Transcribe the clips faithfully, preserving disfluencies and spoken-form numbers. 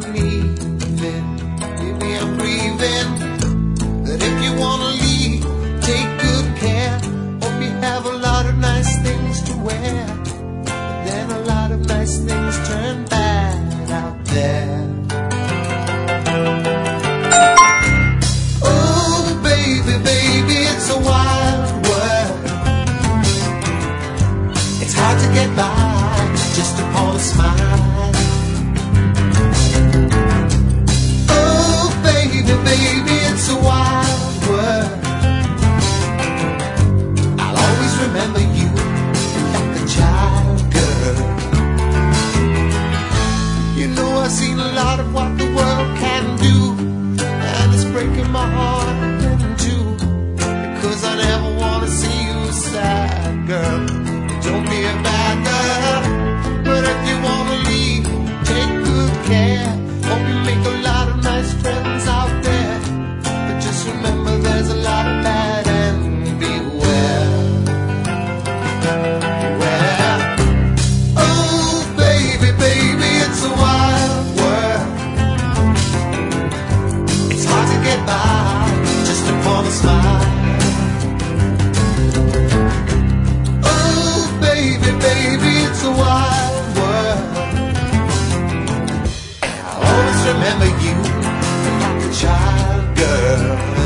leaving, baby, I'm grieving. But if you wanna leave, take good care. Hope you have a lot of nice things to wear. But then a lot of nice things turn bad out there. Oh, baby, baby, it's a wild world. It's hard to get by just upon a smile. Oh, baby, baby, it's a wild world. I'll always remember you like a child, girl. You know I've seen a lot of what the world can do, and it's breaking my heart in two, because I never want to see you sad, girl. Don't be a bad girl. But if you want to leave, take good care. Hope you make a lot of nice friends out there. But just remember there's a lot of bad and beware. Beware. Oh, baby, baby, it's a wild world. It's hard to get by just upon a smile. Oh, baby, baby, it's a wild world. I'll always remember you like a child, girl.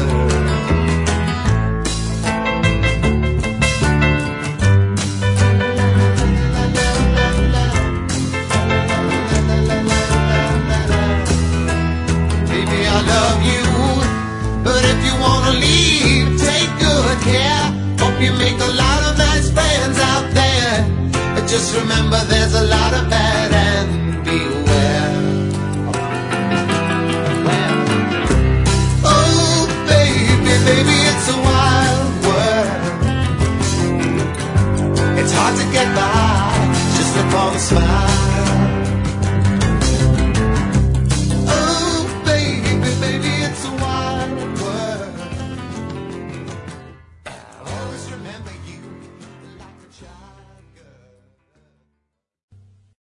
Baby, I love you, but if you wanna leave, take good care. Hope you make a lot of nice friends out there. But just remember there's a lot of bad